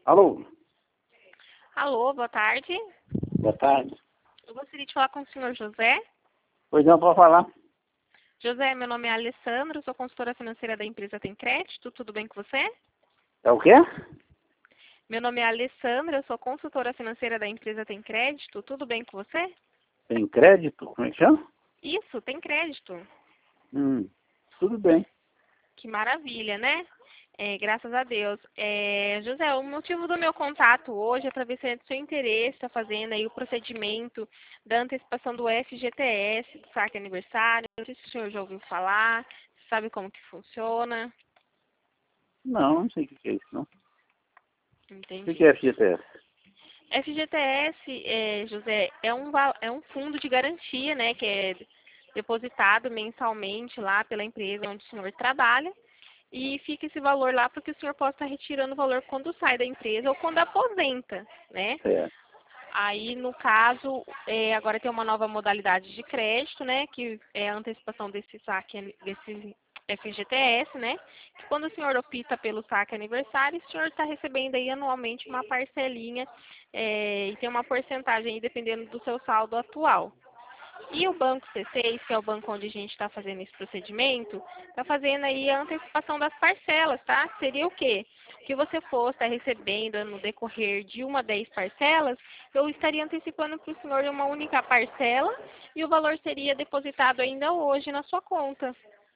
Alô, Alô, boa tarde. boa tarde. Eu gostaria de falar com o senhor José. Pois não, pode falar. José, meu nome é Alessandro, sou consultora financeira da empresa Tem Crédito. Tudo bem com você? É o quê? Meu nome é Alessandra, eu sou consultora financeira da empresa Tem Crédito. Tudo bem com você? Tem crédito? Como é que chama? Isso, tem crédito. Tudo bem. Que maravilha, né? Graças a Deus. José, o motivo do meu contato hoje é para ver se é do seu interesse, está fazendo aí o procedimento da antecipação do FGTS, do saque aniversário. Não sei se o senhor já ouviu falar, sabe como que funciona. Não sei o que é isso, não. O que Entendi. é FGTS? FGTS, José, é um fundo de garantia, né, que é depositado mensalmente lá pela empresa onde o senhor trabalha. E fica esse valor lá para que o senhor possa estar retirando o valor quando sai da empresa ou quando aposenta, né? Certo. Aí, no caso, agora tem uma nova modalidade de crédito, né? Que é a antecipação desse saque, desse FGTS, né? Que quando o senhor opta pelo saque aniversário, o senhor está recebendo aí anualmente uma parcelinha e tem uma porcentagem aí dependendo do seu saldo atual. E o Banco C6, que é o banco onde a gente está fazendo esse procedimento, está fazendo aí a antecipação das parcelas, tá? Seria o quê? O que você for estar recebendo no decorrer de 1 a 10 parcelas, eu estaria antecipando para o senhor uma única parcela e o valor seria depositado ainda hoje na sua conta.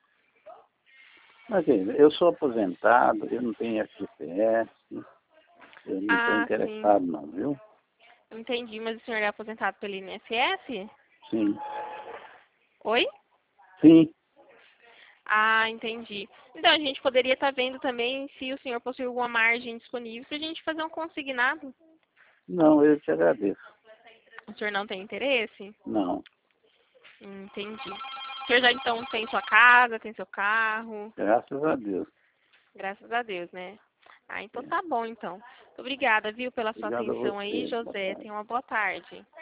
Mas eu sou aposentado, eu não tenho FGTS, eu não estou Ah, sim. interessado não, viu? Entendi, mas o senhor é aposentado pelo INSS? Sim. Oi? Sim. Ah, entendi. Então, a gente poderia estar vendo também se o senhor possui alguma margem disponível para a gente fazer um consignado. Não, eu te agradeço. O senhor não tem interesse? Não. Entendi. O senhor já então tem sua casa, tem seu carro? Graças a Deus. Graças a Deus, né? Ah, então É. tá bom então. Obrigada, viu, pela sua Obrigado a atenção aí, você. Boa José. tarde. Tenha uma boa tarde.